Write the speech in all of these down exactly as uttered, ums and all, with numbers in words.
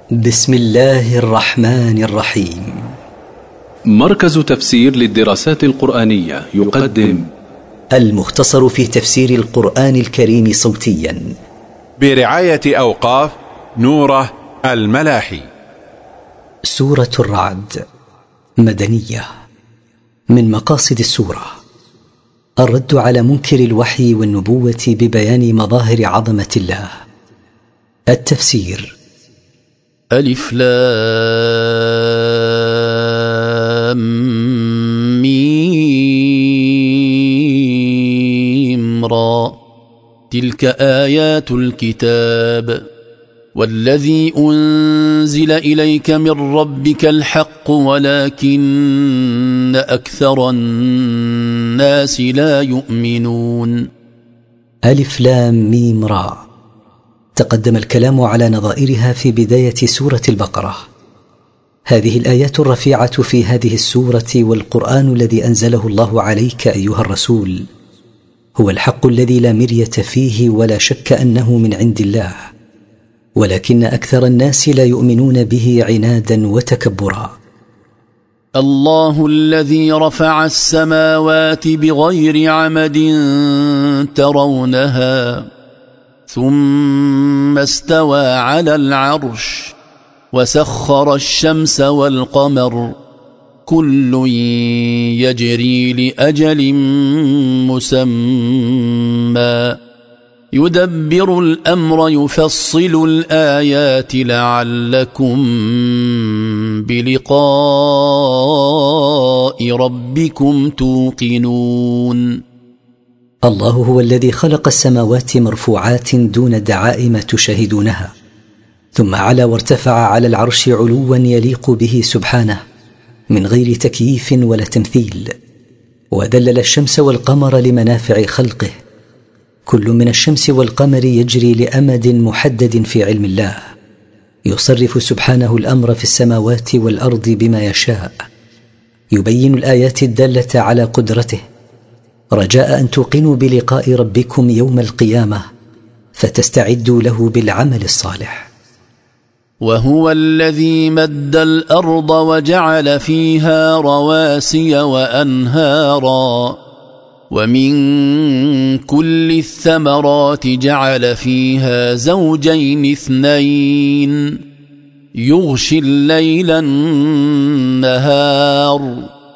بسم الله الرحمن الرحيم. مركز تفسير للدراسات القرآنية يقدم المختصر في تفسير القرآن الكريم صوتيا برعاية أوقاف نوره الملاحي. سورة الرعد مدنية. من مقاصد السورة الرد على منكر الوحي والنبوة ببيان مظاهر عظمة الله. التفسير: ألف لام ميم را تلك آيات الكتاب والذي أنزل إليك من ربك الحق ولكن أكثر الناس لا يؤمنون. ألف لام ميم را. تقدم الكلام على نظائرها في بداية سورة البقرة. هذه الآيات الرفيعة في هذه السورة والقرآن الذي أنزله الله عليك أيها الرسول هو الحق الذي لا مرية فيه ولا شك أنه من عند الله، ولكن أكثر الناس لا يؤمنون به عنادا وتكبرا. الله الذي رفع السماوات بغير عمد ترونها ثم استوى على العرش وسخر الشمس والقمر كل يجري لأجل مسمى يدبر الأمر يفصل الآيات لعلكم بلقاء ربكم توقنون. الله هو الذي خلق السماوات مرفوعات دون دعائم تشاهدونها، ثم علا وارتفع على العرش علوا يليق به سبحانه من غير تكييف ولا تمثيل، وذلل الشمس والقمر لمنافع خلقه، كل من الشمس والقمر يجري لأمد محدد في علم الله، يصرف سبحانه الأمر في السماوات والأرض بما يشاء، يبين الآيات الدالة على قدرته رجاء أن توقنوا بلقاء ربكم يوم القيامة فتستعدوا له بالعمل الصالح. وهو الذي مد الأرض وجعل فيها رواسي وأنهارا ومن كل الثمرات جعل فيها زوجين اثنين يغشي الليل النهار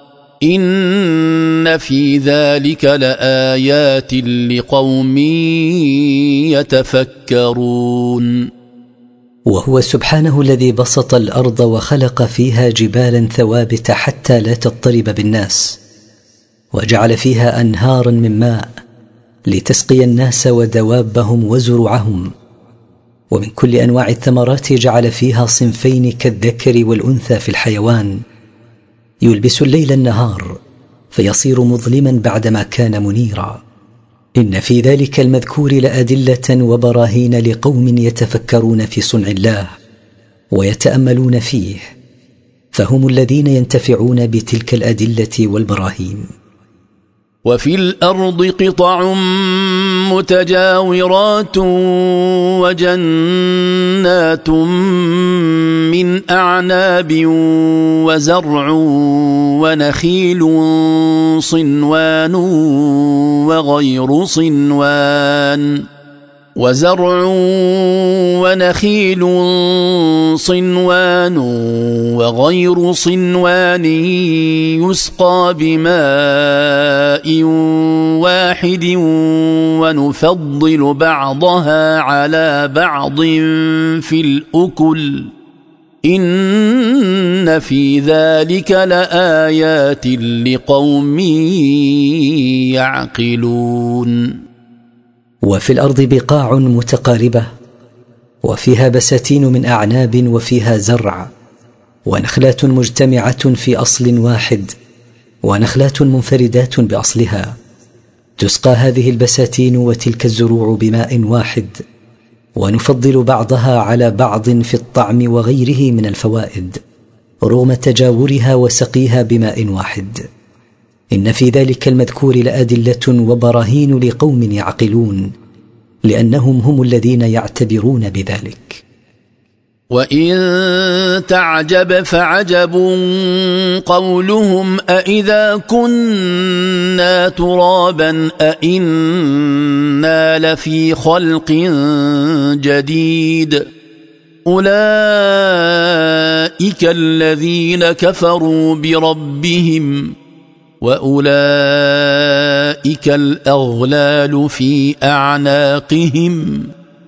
إن في ذلك لآيات لقوم يتفكرون. وهو سبحانه الذي بسط الأرض وخلق فيها جبالا ثوابت حتى لا تضطرب بالناس، وجعل فيها أنهارا من ماء لتسقي الناس ودوابهم وزرعهم، ومن كل أنواع الثمرات جعل فيها صنفين كالذكر والأنثى في الحيوان، يلبس الليل النهار فيصير مظلما بعدما كان منيرا. إن في ذلك المذكور لأدلة وبراهين لقوم يتفكرون في صنع الله ويتأملون فيه، فهم الذين ينتفعون بتلك الأدلة والبراهين. وفي الأرض قطع متجاورات وجنات من أعناب وزرع ونخيل صنوان وغير صنوان وزرع ونخيل صنوان وغير صنوان يسقى بماء واحد ونفضل بعضها على بعض في الأكل إن في ذلك لآيات لقوم يعقلون. وفي الأرض بقاع متقاربة وفيها بساتين من أعناب وفيها زرع ونخلات مجتمعة في أصل واحد ونخلات منفردات بأصلها، تسقى هذه البساتين وتلك الزروع بماء واحد، ونفضل بعضها على بعض في الطعم وغيره من الفوائد رغم تجاورها وسقيها بماء واحد. إن في ذلك المذكور لأدلة وبراهين لقوم يعقلون، لأنهم هم الذين يعتبرون بذلك. وإن تعجب فعجب قولهم أإذا كنا ترابا أإنا لفي خلق جديد أولئك الذين كفروا بربهم وأولئك الأغلال في أعناقهم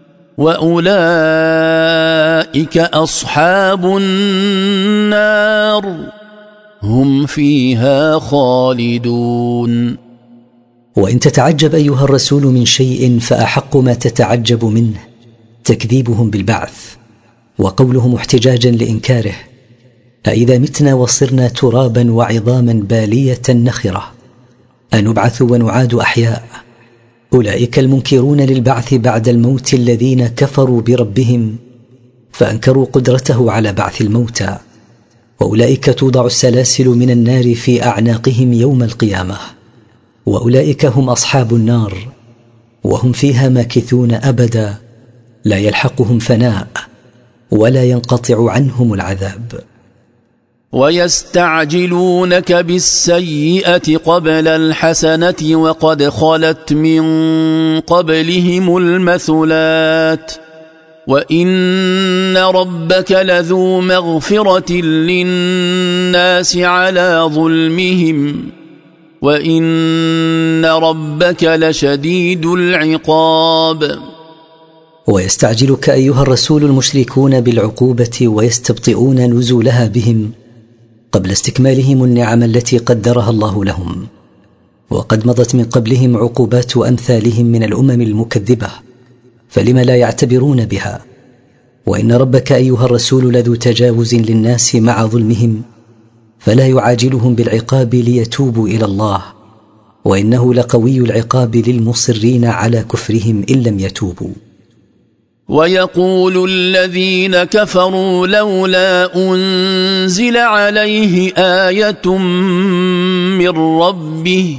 وأولئك أصحاب النار هم فيها خالدون. وإن تتعجب أيها الرسول من شيء فأحق ما تتعجب منه تكذيبهم بالبعث وقولهم احتجاجا لإنكاره: أإذا متنا وصرنا ترابا وعظاما بالية نخرة أنبعث ونعاد أحياء؟ أولئك المنكرون للبعث بعد الموت الذين كفروا بربهم فأنكروا قدرته على بعث الموتى، وأولئك توضع السلاسل من النار في أعناقهم يوم القيامة، وأولئك هم أصحاب النار وهم فيها ماكثون أبدا لا يلحقهم فناء ولا ينقطع عنهم العذاب. ويستعجلونك بالسيئة قبل الحسنة وقد خلت من قبلهم المثلات وإن ربك لذو مغفرة للناس على ظلمهم وإن ربك لشديد العقاب. ويستعجلك أيها الرسول المشركون بالعقوبة ويستبطئون نزولها بهم قبل استكمالهم النعم التي قدرها الله لهم، وقد مضت من قبلهم عقوبات أمثالهم من الأمم المكذبة، فلم لا يعتبرون بها؟ وإن ربك أيها الرسول لذو تجاوز للناس مع ظلمهم، فلا يعاجلهم بالعقاب ليتوبوا إلى الله، وإنه لقوي العقاب للمصرين على كفرهم إن لم يتوبوا. ويقول الذين كفروا لولا أنزل عليه آية من ربه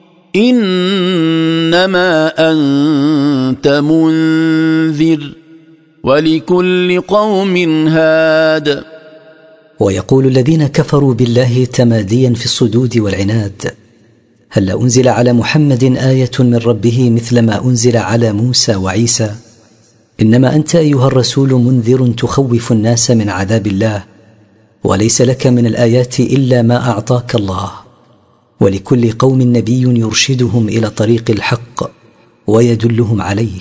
إنما أنت منذر ولكل قوم هاد. ويقول الذين كفروا بالله تماديا في الصدود والعناد: هل أنزل على محمد آية من ربه مثل ما أنزل على موسى وعيسى؟ إنما أنت أيها الرسول منذر تخوف الناس من عذاب الله، وليس لك من الآيات إلا ما أعطاك الله، ولكل قوم نبي يرشدهم إلى طريق الحق ويدلهم عليه.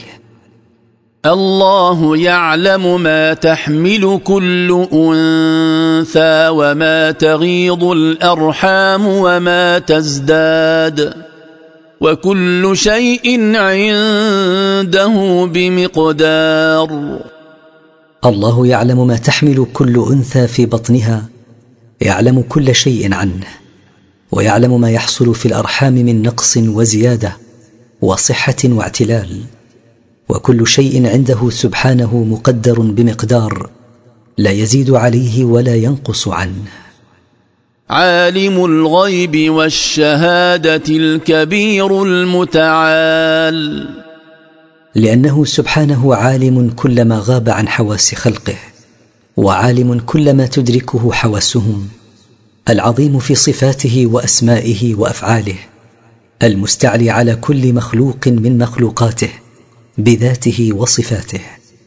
الله يعلم ما تحمل كل أنثى وما تغيض الأرحام وما تزداد وكل شيء عنده بمقدار. الله يعلم ما تحمل كل أنثى في بطنها، يعلم كل شيء عنه، ويعلم ما يحصل في الأرحام من نقص وزيادة وصحة واعتلال، وكل شيء عنده سبحانه مقدر بمقدار لا يزيد عليه ولا ينقص عنه. عالم الغيب والشهادة الكبير المتعال. لأنه سبحانه عالم كل ما غاب عن حواس خلقه، وعالم كل ما تدركه حواسهم، العظيم في صفاته وأسمائه وأفعاله، المستعلي على كل مخلوق من مخلوقاته بذاته وصفاته.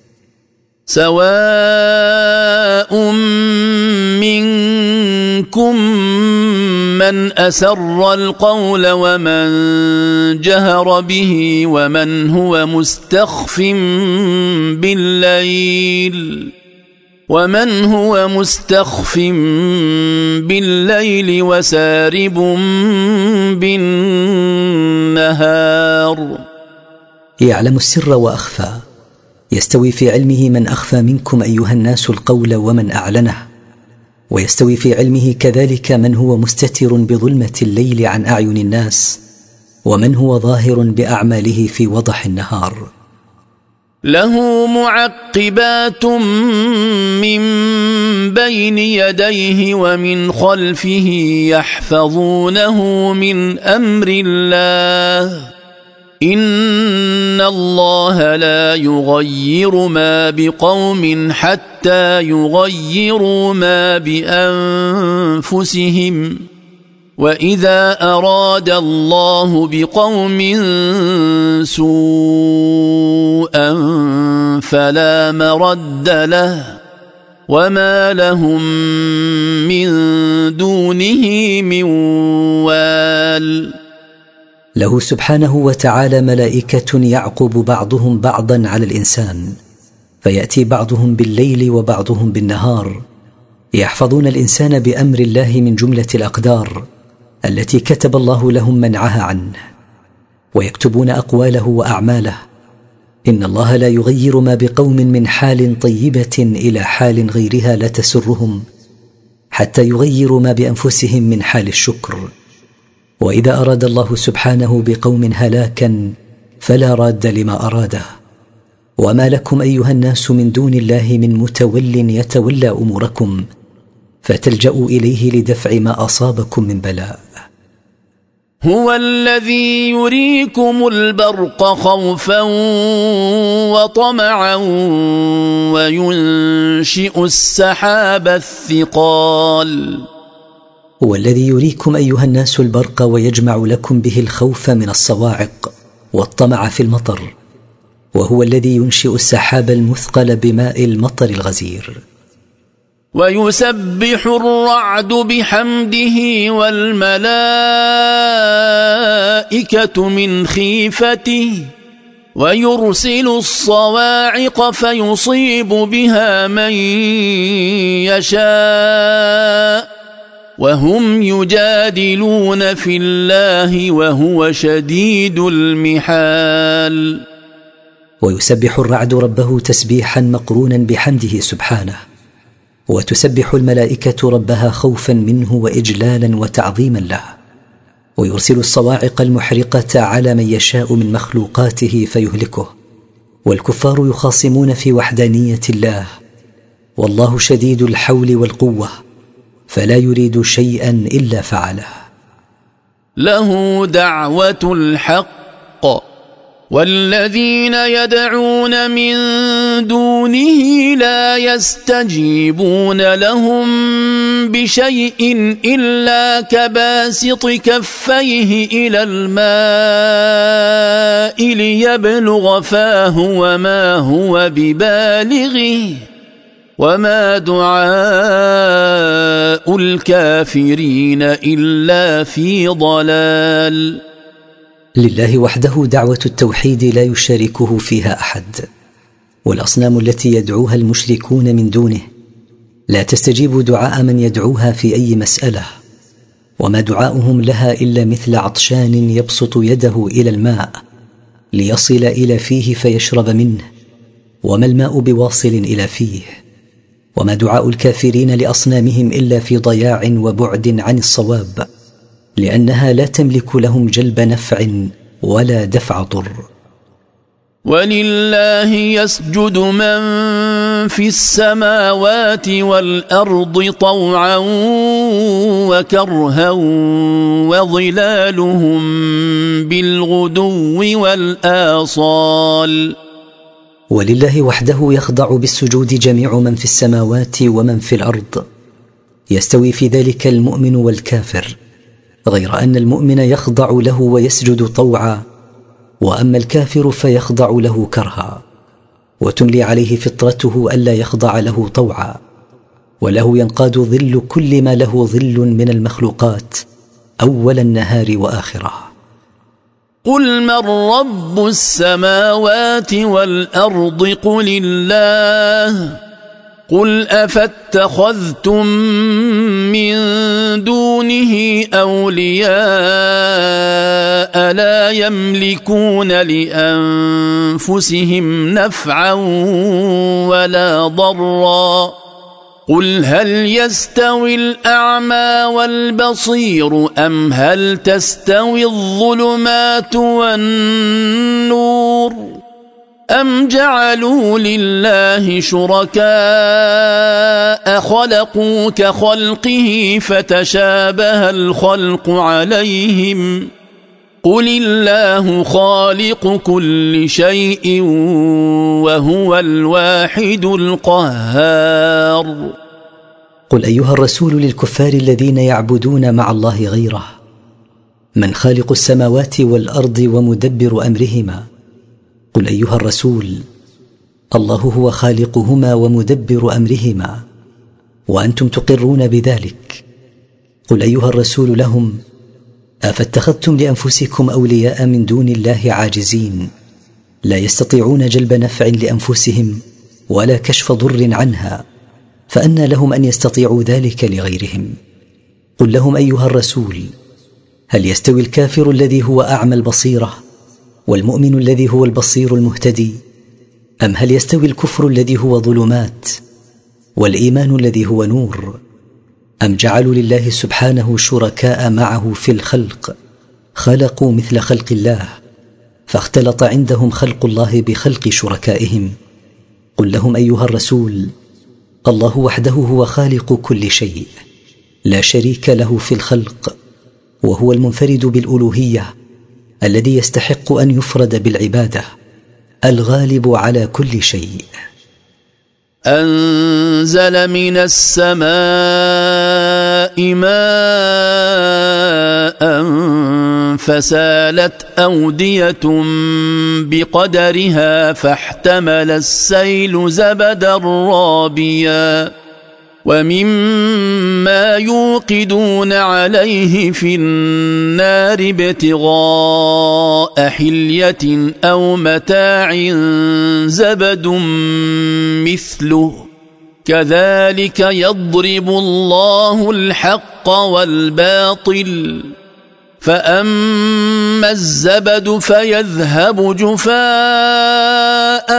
سواء منكم من أسر القول ومن جهر به ومن هو مستخف بالليل ومن هو مستخف بالليل وسارب بالنهار. يعلم السر وأخفى، يستوي في علمه من أخفى منكم أيها الناس القول ومن أعلنه، ويستوي في علمه كذلك من هو مستتر بظلمة الليل عن أعين الناس ومن هو ظاهر بأعماله في وضح النهار. له معقبات من بين يديه ومن خلفه يحفظونه من أمر الله إن الله لا يغير ما بقوم حتى يغيروا ما بأنفسهم وإذا أراد الله بقوم سوءا فلا مرد له وما لهم من دونه من وال. له سبحانه وتعالى ملائكة يعقب بعضهم بعضا على الإنسان، فيأتي بعضهم بالليل وبعضهم بالنهار، يحفظون الإنسان بأمر الله من جملة الأقدار التي كتب الله لهم منعها عنه، ويكتبون أقواله وأعماله. إن الله لا يغير ما بقوم من حال طيبة إلى حال غيرها لا تسرهم حتى يغيروا ما بأنفسهم من حال الشكر. وإذا أراد الله سبحانه بقوم هلاكا فلا راد لما أراده. وما لكم أيها الناس من دون الله من متول يتولى أموركم فتلجأوا إليه لدفع ما أصابكم من بلاء. هو الذي يريكم البرق خوفا وطمعا وينشئ السحاب الثقال. هو الذي يريكم أيها الناس البرق ويجمع لكم به الخوف من الصواعق والطمع في المطر، وهو الذي ينشئ السحاب المثقل بماء المطر الغزير. ويسبح الرعد بحمده والملائكة من خيفته ويرسل الصواعق فيصيب بها من يشاء وهم يجادلون في الله وهو شديد المحال. ويسبح الرعد ربه تسبيحا مقرونا بحمده سبحانه، وتسبح الملائكة ربها خوفا منه وإجلالا وتعظيما له، ويرسل الصواعق المحرقة على من يشاء من مخلوقاته فيهلكه. والكفار يخاصمون في وحدانية الله، والله شديد الحول والقوة فلا يريد شيئا إلا فعله. له دعوة الحق والذين يدعون من دونه لا يستجيبون لهم بشيء إلا كباسط كفيه إلى الماء ليبلغ فاه وما هو ببالغه وما دعاء الكافرين إلا في ضلال. لله وحده دعوة التوحيد لا يشاركه فيها أحد، والأصنام التي يدعوها المشركون من دونه لا تستجيب دعاء من يدعوها في أي مسألة، وما دعاؤهم لها إلا مثل عطشان يبسط يده إلى الماء ليصل إلى فيه فيشرب منه، وما الماء بواصل إلى فيه. وما دعاء الكافرين لأصنامهم إلا في ضياع وبعد عن الصواب، لأنها لا تملك لهم جلب نفع ولا دفع ضر. ولله يسجد من في السماوات والأرض طوعا وكرها وظلالهم بالغدو والآصال. ولله وحده يخضع بالسجود جميع من في السماوات ومن في الأرض، يستوي في ذلك المؤمن والكافر، غير أن المؤمن يخضع له ويسجد طوعا، وأما الكافر فيخضع له كرها، وتملي عليه فطرته ألا يخضع له طوعا، وله ينقاد ظل كل ما له ظل من المخلوقات أول النهار وآخره. قل من رب السماوات والأرض قل الله قل أفاتخذتم من دونه أولياء لا يملكون لأنفسهم نفعا ولا ضرا قل هل يستوي الأعمى والبصير أم هل تستوي الظلمات والنور أم جعلوا لله شركاء خلقوا كخلقه فتشابه الخلق عليهم قل الله خالق كل شيء وهو الواحد القهار. قل أيها الرسول للكفار الذين يعبدون مع الله غيره: من خالق السماوات والأرض ومدبر أمرهما؟ قل أيها الرسول: الله هو خالقهما ومدبر أمرهما، وأنتم تقرون بذلك. قل أيها الرسول لهم: أفاتخذتم لأنفسكم أولياء من دون الله عاجزين لا يستطيعون جلب نفع لأنفسهم ولا كشف ضر عنها، فأنى لهم أن يستطيعوا ذلك لغيرهم؟ قل لهم أيها الرسول: هل يستوي الكافر الذي هو أعمى البصيرة والمؤمن الذي هو البصير المهتدي؟ أم هل يستوي الكفر الذي هو ظلمات والإيمان الذي هو نور؟ أم جعلوا لله سبحانه شركاء معه في الخلق خلقوا مثل خلق الله، فاختلط عندهم خلق الله بخلق شركائهم؟ قل لهم أيها الرسول: الله وحده هو خالق كل شيء لا شريك له في الخلق، وهو المنفرد بالألوهية الذي يستحق أن يفرد بالعبادة، الغالب على كل شيء. أنزل من السماء ماء فسالت أودية بقدرها فاحتمل السيل زبدا رابيا ومما يوقدون عليه في النار ابتغاء حلية أو متاع زبد مثله كذلك يضرب الله الحق والباطل فأما الزبد فيذهب جفاء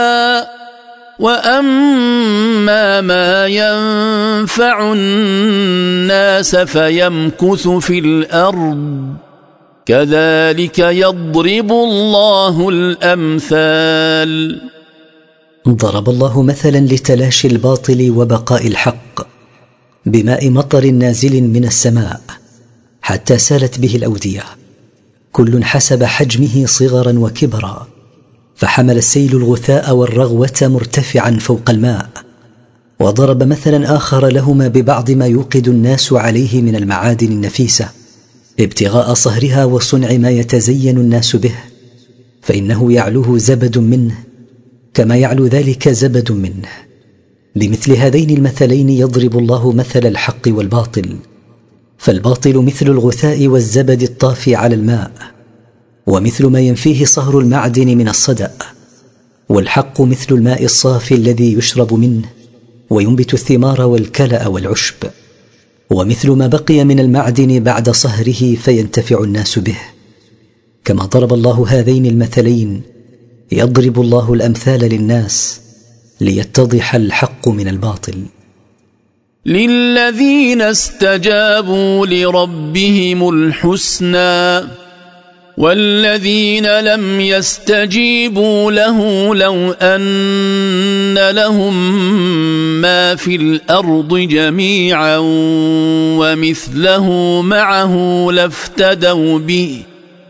وأما ما ينفع الناس فيمكث في الأرض كذلك يضرب الله الأمثال. ضرب الله مثلا لتلاشي الباطل وبقاء الحق بماء مطر نازل من السماء حتى سالت به الأودية، كل حسب حجمه صغرا وكبرا، فحمل السيل الغثاء والرغوة مرتفعا فوق الماء. وضرب مثلا آخر لهما ببعض ما يوقد الناس عليه من المعادن النفيسة ابتغاء صهرها وصنع ما يتزين الناس به، فإنه يعلوه زبد منه كما يعلو ذلك زبد منه. بمثل هذين المثلين يضرب الله مثل الحق والباطل، فالباطل مثل الغثاء والزبد الطافي على الماء، ومثل ما ينفيه صهر المعدن من الصدأ، والحق مثل الماء الصافي الذي يشرب منه وينبت الثمار والكلأ والعشب، ومثل ما بقي من المعدن بعد صهره فينتفع الناس به. كما ضرب الله هذين المثلين يضرب الله الأمثال للناس ليتضح الحق من الباطل. للذين استجابوا لربهم الحسنى والذين لم يستجيبوا له لو أن لهم ما في الأرض جميعا ومثله معه لافتدوا به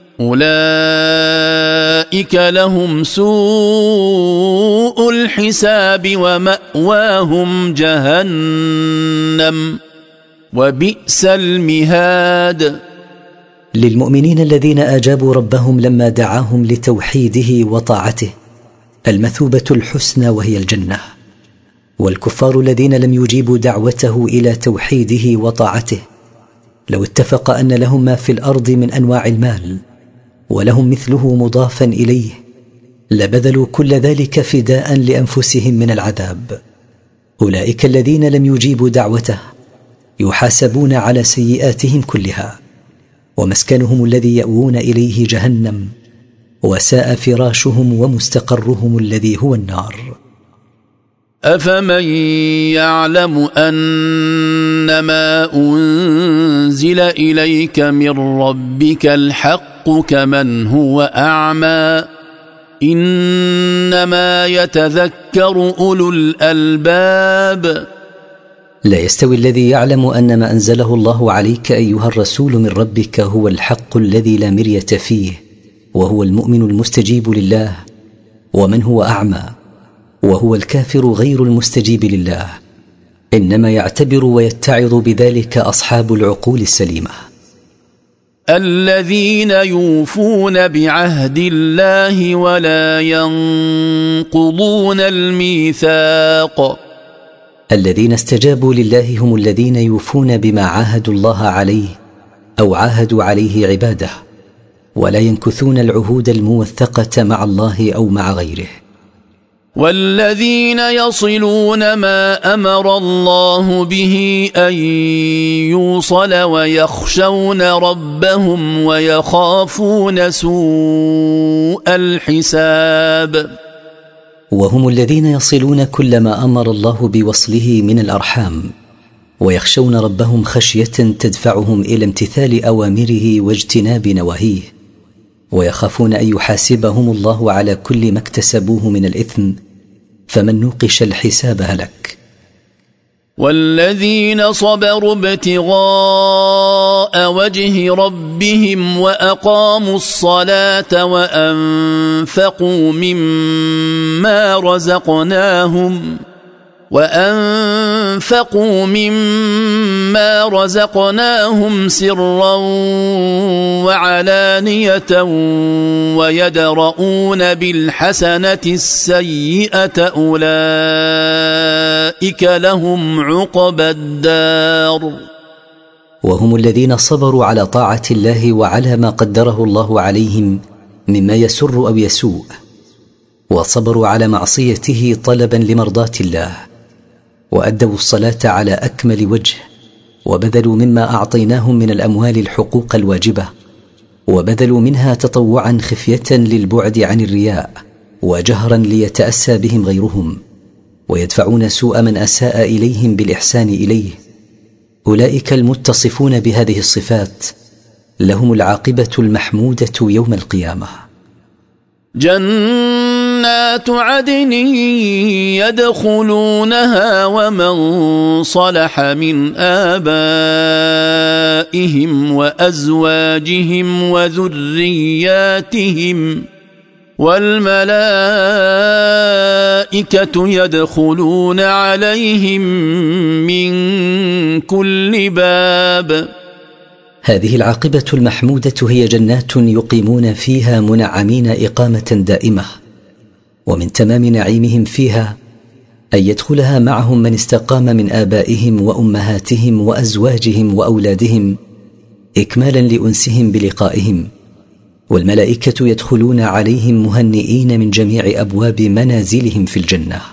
أولئك لهم سوء الحساب ومأواهم جهنم وبئس المهاد. للمؤمنين الذين أجابوا ربهم لما دعاهم لتوحيده وطاعته المثوبة الحسنى وهي الجنة، والكفار الذين لم يجيبوا دعوته إلى توحيده وطاعته لو اتفق أن لهم ما في الأرض من أنواع المال ولهم مثله مضافا إليه لبذلوا كل ذلك فداء لأنفسهم من العذاب. أولئك الذين لم يجيبوا دعوته يحاسبون على سيئاتهم كلها، ومسكنهم الذي يأوون إليه جهنم، وساء فراشهم ومستقرهم الذي هو النار. أفمن يعلم أنما أنزل إليك من ربك الحق كمن هو أعمى إنما يتذكر أولو الألباب. لا يستوي الذي يعلم أن ما أنزله الله عليك أيها الرسول من ربك هو الحق الذي لا مرية فيه وهو المؤمن المستجيب لله، ومن هو أعمى وهو الكافر غير المستجيب لله. إنما يعتبر ويتعظ بذلك أصحاب العقول السليمة. الذين يوفون بعهد الله ولا ينقضون الميثاق. الذين استجابوا لله هم الذين يوفون بما عاهدوا الله عليه أو عاهدوا عليه عباده، ولا ينكثون العهود الموثقة مع الله أو مع غيره. والذين يصلون ما أمر الله به أن يوصل ويخشون ربهم ويخافون سوء الحساب. وهم الذين يصلون كل ما أمر الله بوصله من الأرحام، ويخشون ربهم خشية تدفعهم إلى امتثال أوامره واجتناب نواهيه، ويخافون أن يحاسبهم الله على كل ما اكتسبوه من الإثم، فمن نوقش الحساب هلك. والذين صبروا ابتغاء وجه ربهم وأقاموا الصلاة وأنفقوا مما رزقناهم وأنفقوا مما رزقناهم سرا وعلانية ويدرؤون بالحسنة السيئة أولئك لهم عقبى الدار. وهم الذين صبروا على طاعة الله وعلى ما قدره الله عليهم مما يسر أو يسوء، وصبروا على معصيته طلبا لمرضاة الله، وأدوا الصلاة على أكمل وجه، وبذلوا مما أعطيناهم من الأموال الحقوق الواجبة، وبذلوا منها تطوعا خفية للبعد عن الرياء، وجهرا ليتأسى بهم غيرهم، ويدفعون سوء من أساء إليهم بالإحسان إليه. أولئك المتصفون بهذه الصفات لهم العاقبة المحمودة يوم القيامة. جنات عدن يدخلونها ومن صلح من آبائهم وأزواجهم وذرياتهم، والملائكة يدخلون عليهم من كل باب. هذه العاقبة المحمودة هي جنات يقيمون فيها منعمين إقامة دائمة، ومن تمام نعيمهم فيها أن يدخلها معهم من استقام من آبائهم وأمهاتهم وأزواجهم وأولادهم إكمالا لأنسهم بلقائهم، والملائكة يدخلون عليهم مهنئين من جميع أبواب منازلهم في الجنة.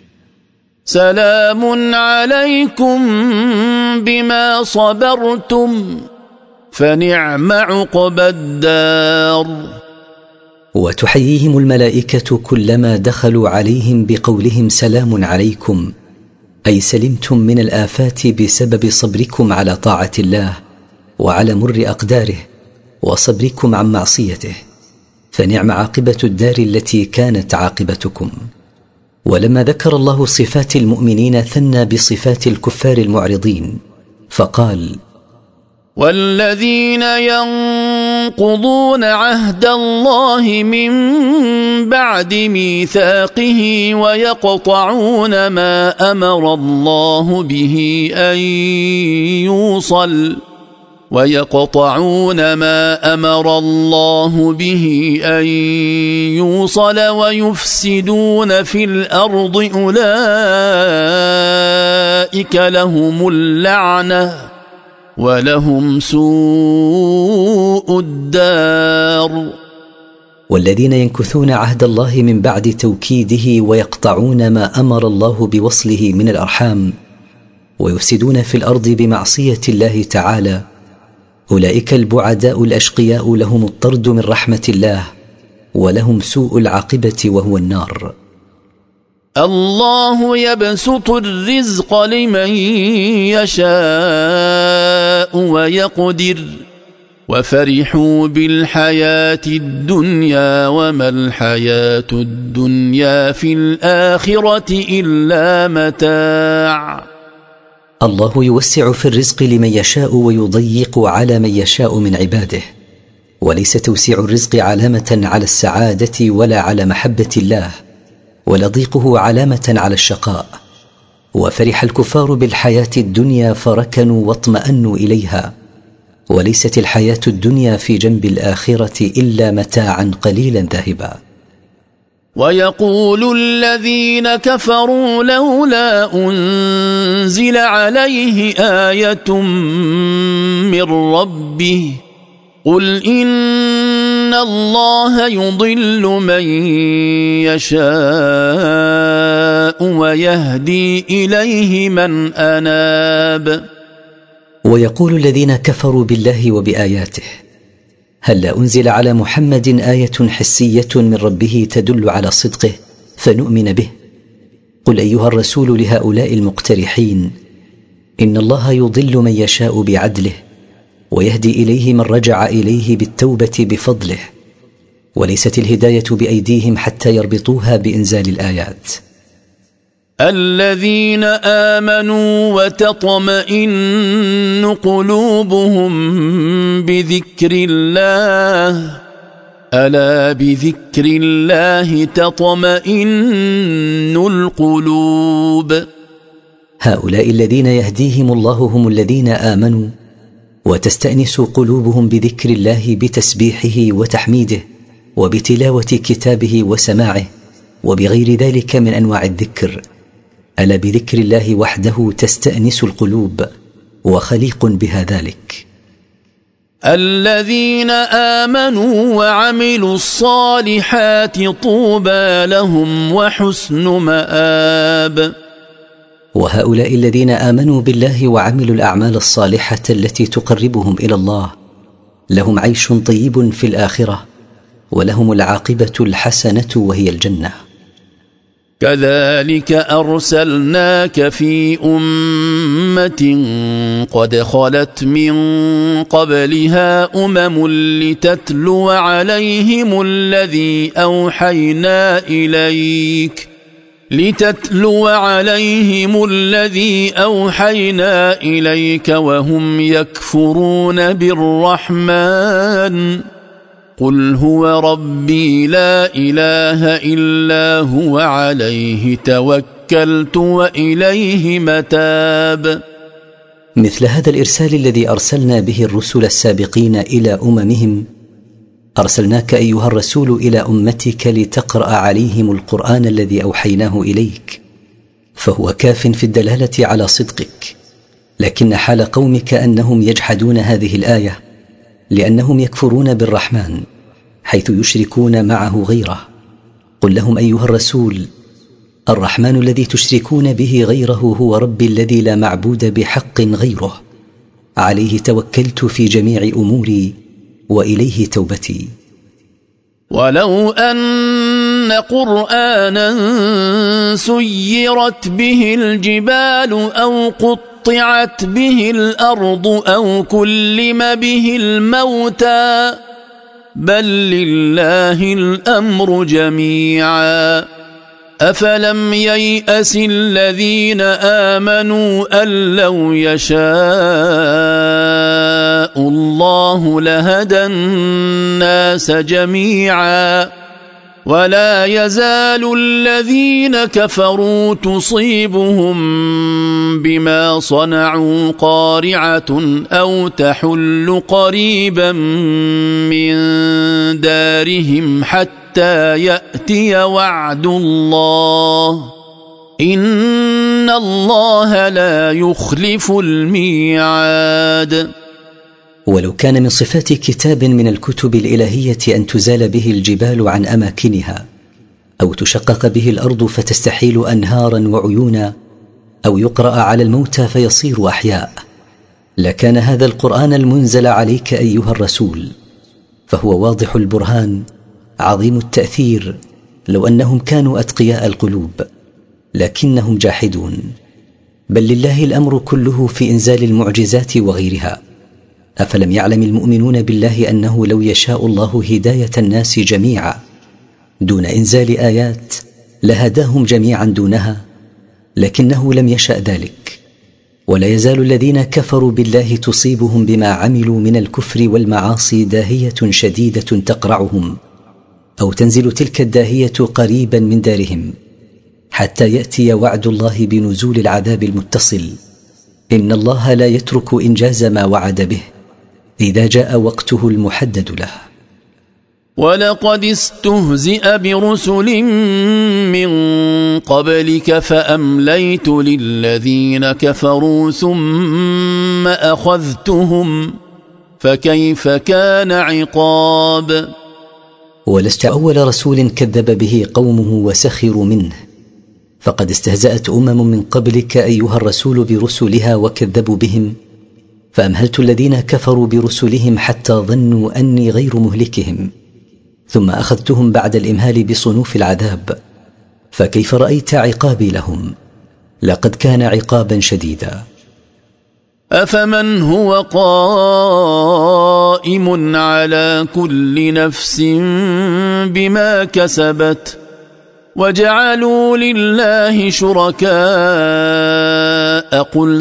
سلام عليكم بما صبرتم فنعم عقبى الدار. وتحييهم الملائكة كلما دخلوا عليهم بقولهم سلام عليكم، أي سلمتم من الآفات بسبب صبركم على طاعة الله وعلى مر أقداره وصبركم عن معصيته، فنعم عاقبة الدار التي كانت عاقبتكم. ولما ذكر الله صفات المؤمنين ثنى بصفات الكفار المعرضين فقال: والذين ينقضون عهد الله من بعد ميثاقه ويقطعون ما أمر الله به أن يوصل ويقطعون ما أمر الله به أن يوصل ويفسدون في الأرض أولئك لهم اللعنة ولهم سوء الدار. والذين ينكثون عهد الله من بعد توكيده ويقطعون ما أمر الله بوصله من الأرحام ويفسدون في الأرض بمعصية الله تعالى، أولئك البعداء الأشقياء لهم الطرد من رحمة الله ولهم سوء العاقبة وهو النار. الله يبسط الرزق لمن يشاء ويقدر وفرحوا بالحياة الدنيا وما الحياة الدنيا في الآخرة إلا متاع. الله يوسع في الرزق لمن يشاء ويضيق على من يشاء من عباده، وليس توسيع الرزق علامة على السعادة ولا على محبة الله، ولا ضيقه علامة على الشقاء. وفرح الكفار بالحياة الدنيا فركنوا واطمأنوا إليها، وليست الحياة الدنيا في جنب الآخرة إلا متاعا قليلا ذاهبا. ويقول الذين كفروا لولا أنزل عليه آية من ربه قل إن الله يضل من يشاء ويهدي إليه من أناب. ويقول الذين كفروا بالله وبآياته هل أنزل على محمد آية حسية من ربه تدل على صدقه فنؤمن به؟ قل أيها الرسول لهؤلاء المقترحين إن الله يضل من يشاء بعدله ويهدي إليه من رجع إليه بالتوبة بفضله، وليست الهداية بأيديهم حتى يربطوها بإنزال الآيات. الذين آمنوا وتطمئن قلوبهم بذكر الله ألا بذكر الله تطمئن القلوب. هؤلاء الذين يهديهم الله هم الذين آمنوا وتستأنس قلوبهم بذكر الله بتسبيحه وتحميده وبتلاوة كتابه وسماعه وبغير ذلك من أنواع الذكر. ألا بذكر الله وحده تستأنس القلوب وخليق بها ذلك. الذين آمنوا وعملوا الصالحات طوبى لهم وحسن مآب. وهؤلاء الذين آمنوا بالله وعملوا الأعمال الصالحة التي تقربهم إلى الله لهم عيش طيب في الآخرة ولهم العاقبة الحسنة وهي الجنة. كذلك أرسلناك في أمة قد خلت من قبلها أمم لتتلو عليهم الذي أوحينا إليك لتتلو عليهم الذي أوحينا إليك وهم يكفرون بالرحمن قل هو ربي لا إله إلا هو عليه توكلت وإليه متاب. مثل هذا الإرسال الذي أرسلنا به الرسل السابقين إلى أممهم أرسلناك أيها الرسول إلى أمتك لتقرأ عليهم القرآن الذي أوحيناه إليك، فهو كاف في الدلالة على صدقك. لكن حال قومك أنهم يجحدون هذه الآية لأنهم يكفرون بالرحمن حيث يشركون معه غيره. قل لهم أيها الرسول الرحمن الذي تشركون به غيره هو ربي الذي لا معبود بحق غيره، عليه توكلت في جميع أموري وإليه توبتي. ولو أن قرآنا سيرت به الجبال أو قطعت به الأرض أو كلم به الموتى بل لله الأمر جميعا أفلم ييأس الذين آمنوا أن لو يشاء الله لهدى الناس جميعا ولا يزال الذين كفروا تصيبهم بما صنعوا قارعة أو تحل قريبا من دارهم حتى يأتي وعد الله إن الله لا يخلف الميعاد. ولو كان من صفات كتاب من الكتب الإلهية أن تزال به الجبال عن أماكنها أو تشقق به الأرض فتستحيل أنهارا وعيونا أو يقرأ على الموتى فيصير أحياء، لكان هذا القرآن المنزل عليك أيها الرسول، فهو واضح البرهان عظيم التأثير لو أنهم كانوا أتقياء القلوب، لكنهم جاحدون. بل لله الأمر كله في إنزال المعجزات وغيرها. أفلم يعلم المؤمنون بالله أنه لو يشاء الله هداية الناس جميعا دون إنزال آيات لهداهم جميعا دونها، لكنه لم يشأ ذلك. ولا يزال الذين كفروا بالله تصيبهم بما عملوا من الكفر والمعاصي داهية شديدة تقرعهم، أو تنزل تلك الداهية قريبا من دارهم، حتى يأتي وعد الله بنزول العذاب المتصل. إن الله لا يترك إنجاز ما وعد به إذا جاء وقته المحدد له. ولقد استهزئ برسل من قبلك فأمليت للذين كفروا ثم أخذتهم فكيف كان عقاب. ولست أول رسول كذب به قومه وسخروا منه، فقد استهزأت أمم من قبلك أيها الرسول برسلها وكذبوا بهم، فأمهلت الذين كفروا برسلهم حتى ظنوا أني غير مهلكهم، ثم أخذتهم بعد الإمهال بصنوف العذاب، فكيف رأيت عقابي لهم؟ لقد كان عقابا شديدا. أفمن هو قائم على كل نفس بما كسبت وجعلوا لله شركاء قل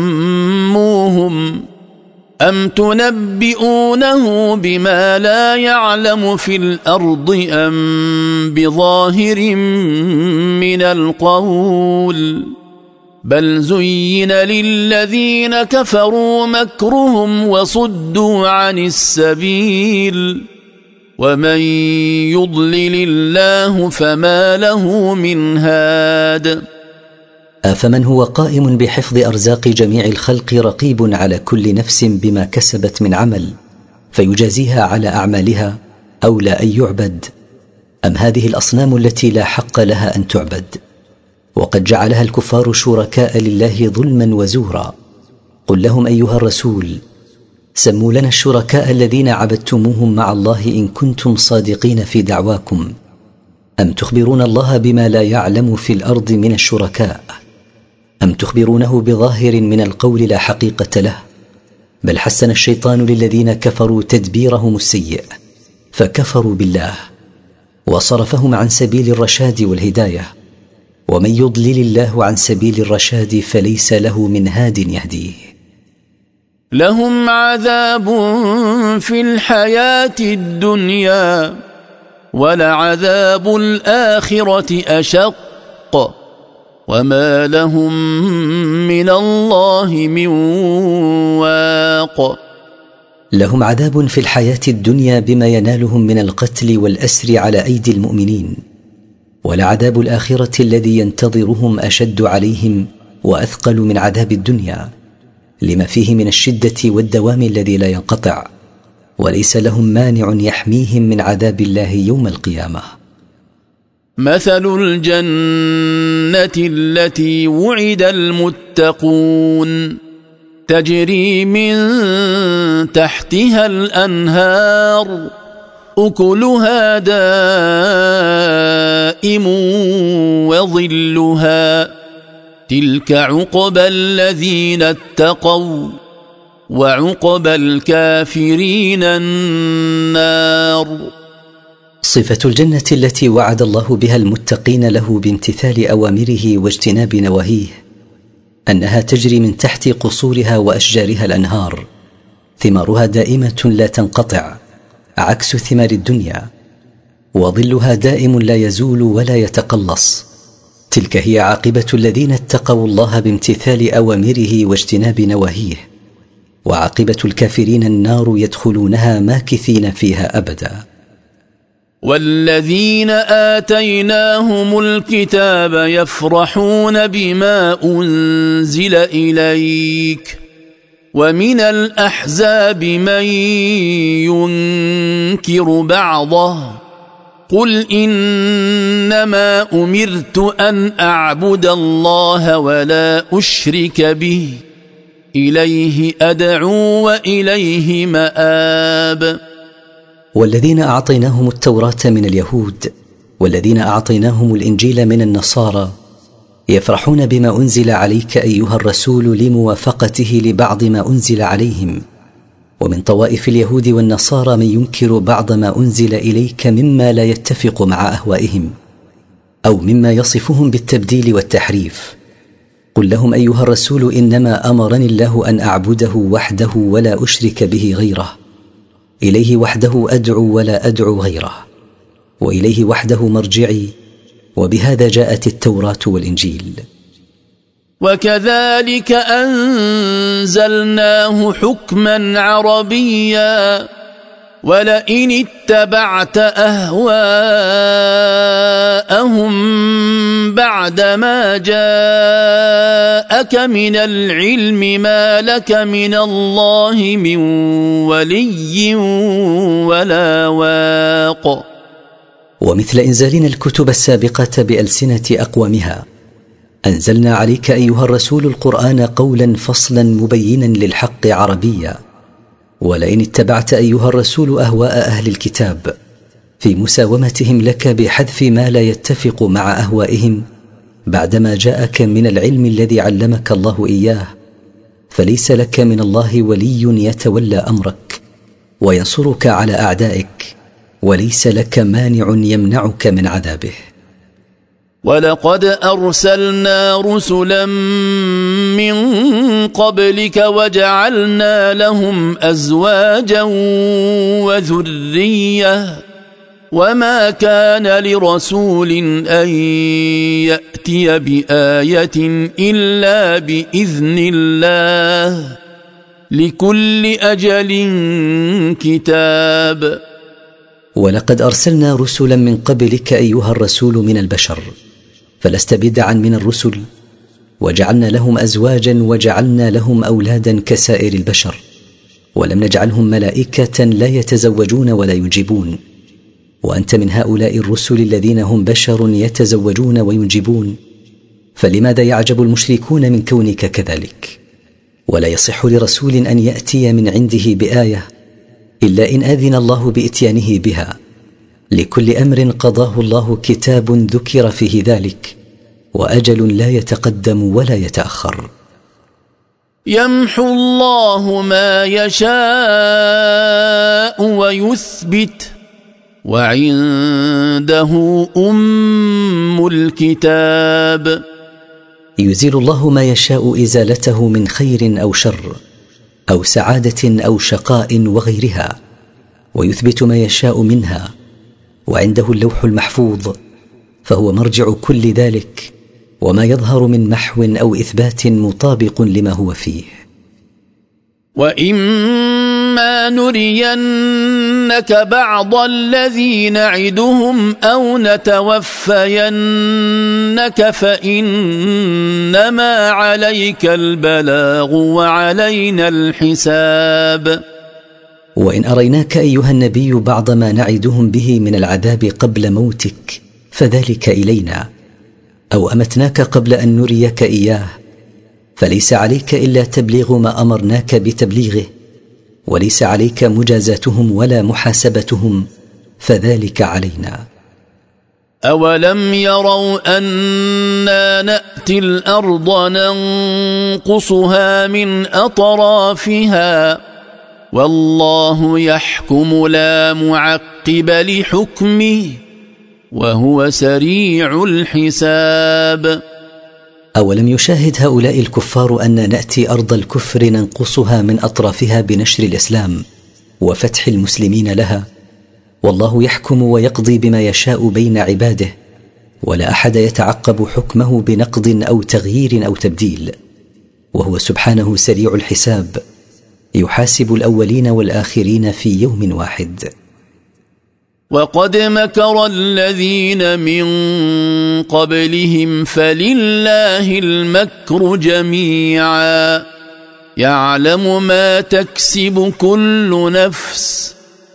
سموهم أم تنبئونه بما لا يعلم في الأرض أم بظاهر من القول بل زين للذين كفروا مكرهم وصدوا عن السبيل ومن يضلل الله فما له من هاد. أفمن هو قائم بحفظ أرزاق جميع الخلق رقيب على كل نفس بما كسبت من عمل فيجازيها على أعمالها أولى أن يعبد، أم هذه الأصنام التي لا حق لها أن تعبد؟ وقد جعلها الكفار شركاء لله ظلما وزورا. قل لهم أيها الرسول سموا لنا الشركاء الذين عبدتموهم مع الله إن كنتم صادقين في دعواكم، أم تخبرون الله بما لا يعلم في الأرض من الشركاء، أم تخبرونه بظاهر من القول لا حقيقة له؟ بل حسن الشيطان للذين كفروا تدبيرهم السيء فكفروا بالله وصرفهم عن سبيل الرشاد والهداية، ومن يضلل الله عن سبيل الرشاد فليس له من هاد يهديه. لهم عذاب في الحياة الدنيا ولعذاب الآخرة أشق وما لهم من الله من واق. لهم عذاب في الحياة الدنيا بما ينالهم من القتل والأسر على أيدي المؤمنين، ولعذاب الآخرة الذي ينتظرهم أشد عليهم وأثقل من عذاب الدنيا لما فيه من الشدة والدوام الذي لا ينقطع، وليس لهم مانع يحميهم من عذاب الله يوم القيامة. مثل الجنة التي وعد المتقون تجري من تحتها الأنهار أكلها دائم وظلها تلك عقبى الذين اتقوا وعقبى الكافرين النار. صفة الجنة التي وعد الله بها المتقين له بامتثال أوامره واجتناب نواهيه أنها تجري من تحت قصورها وأشجارها الأنهار، ثمارها دائمة لا تنقطع عكس ثمار الدنيا، وظلها دائم لا يزول ولا يتقلص. تلك هي عاقبة الذين اتقوا الله بامتثال أوامره واجتناب نواهيه، وعاقبة الكافرين النار يدخلونها ماكثين فيها أبدا. والذين آتيناهم الكتاب يفرحون بما أنزل إليك ومن الأحزاب من ينكر بعضه قل إنما أمرت أن أعبد الله ولا أشرك به إليه أدعو وإليه مآب. والذين أعطيناهم التوراة من اليهود والذين أعطيناهم الإنجيل من النصارى يفرحون بما أنزل عليك أيها الرسول لموافقته لبعض ما أنزل عليهم، ومن طوائف اليهود والنصارى من ينكر بعض ما أنزل إليك مما لا يتفق مع أهوائهم أو مما يصفهم بالتبديل والتحريف. قل لهم أيها الرسول إنما أمرني الله أن أعبده وحده ولا أشرك به غيره، إليه وحده أدعو ولا أدعو غيره، وإليه وحده مرجعي، وبهذا جاءت التوراة والإنجيل. وكذلك أنزلناه حكما عربيا ولئن اتبعت أهواءهم بعدما جاءك من العلم ما لك من الله من ولي ولا واق. ومثل إنزالنا الكتب السابقة بألسنة أقوامها، أنزلنا عليك أيها الرسول القرآن قولا فصلا مبينا للحق عربيا. ولئن اتبعت أيها الرسول أهواء أهل الكتاب في مساومتهم لك بحذف ما لا يتفق مع أهوائهم بعدما جاءك من العلم الذي علمك الله إياه، فليس لك من الله ولي يتولى أمرك وينصرك على أعدائك، وليس لك مانع يمنعك من عذابه. ولقد أرسلنا رسلا من قبلك وجعلنا لهم أزواجا وذرية وما كان لرسول أن يأتي بآية إلا بإذن الله لكل أجل كتاب. ولقد أرسلنا رسلا من قبلك أيها الرسول من البشر، فلست بدعا من الرسل، وجعلنا لهم أزواجا وجعلنا لهم أولادا كسائر البشر، ولم نجعلهم ملائكة لا يتزوجون ولا ينجبون، وأنت من هؤلاء الرسل الذين هم بشر يتزوجون وينجبون، فلماذا يعجب المشركون من كونك كذلك؟ ولا يصح لرسول أن يأتي من عنده بآية إلا إن أذن الله بإتيانه بها. لكل أمر قضاه الله كتاب ذكر فيه ذلك، وأجل لا يتقدم ولا يتأخر. يمحو الله ما يشاء ويثبت وعنده أم الكتاب. يزيل الله ما يشاء إزالته من خير أو شر أو سعادة أو شقاء وغيرها، ويثبت ما يشاء منها، وعنده اللوح المحفوظ، فهو مرجع كل ذلك، وما يظهر من محو أو إثبات مطابق لما هو فيه. وإما نرينك بعض الذي نعدهم أو نتوفينك فإنما عليك البلاغ وعلينا الحساب. وإن أريناك أيها النبي بعض ما نعدهم به من العذاب قبل موتك فذلك إلينا، أو أمتناك قبل أن نريك إياه، فليس عليك إلا تبليغ ما أمرناك بتبليغه، وليس عليك مجازاتهم ولا محاسبتهم، فذلك علينا. أولم يروا أنا نأتي الأرض ننقصها من أطرافها والله يحكم لا معقب لحكمه وهو سريع الحساب. أولم يشاهد هؤلاء الكفار أن نأتي أرض الكفر ننقصها من أطرافها بنشر الإسلام وفتح المسلمين لها، والله يحكم ويقضي بما يشاء بين عباده، ولا أحد يتعقب حكمه بنقض أو تغيير أو تبديل، وهو سبحانه سريع الحساب، يحاسب الأولين والآخرين في يوم واحد. وقد مكر الذين من قبلهم فلله المكر جميعا يعلم ما تكسب كل نفس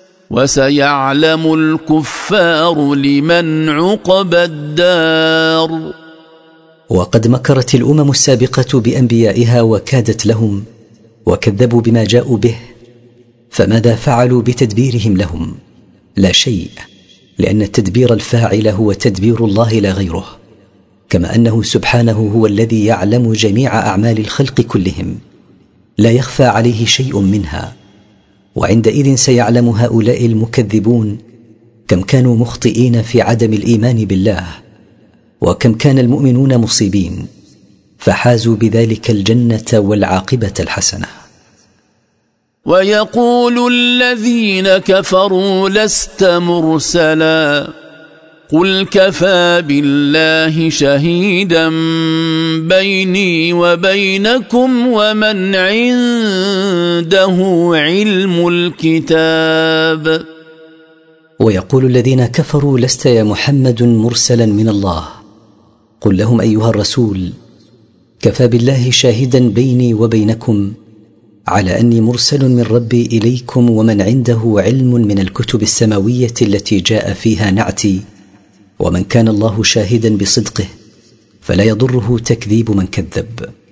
وسيعلم الكفار لمن عقبى الدار. وقد مكرت الأمم السابقة بأنبيائها وكادت لهم وكذبوا بما جاءوا به، فماذا فعلوا بتدبيرهم لهم؟ لا شيء، لأن التدبير الفاعل هو تدبير الله لا غيره، كما أنه سبحانه هو الذي يعلم جميع أعمال الخلق كلهم، لا يخفى عليه شيء منها. وعندئذ سيعلم هؤلاء المكذبون كم كانوا مخطئين في عدم الإيمان بالله، وكم كان المؤمنون مصيبين، فحازوا بذلك الجنة والعاقبة الحسنة. ويقول الذين كفروا لست مرسلا قل كفى بالله شهيدا بيني وبينكم ومن عنده علم الكتاب. ويقول الذين كفروا لست يا محمد مرسلا من الله قل لهم أيها الرسول كفى بالله شاهدا بيني وبينكم على أني مرسل من ربي إليكم ومن عنده علم من الكتب السماوية التي جاء فيها نعتي، ومن كان الله شاهدا بصدقه فلا يضره تكذيب من كذب.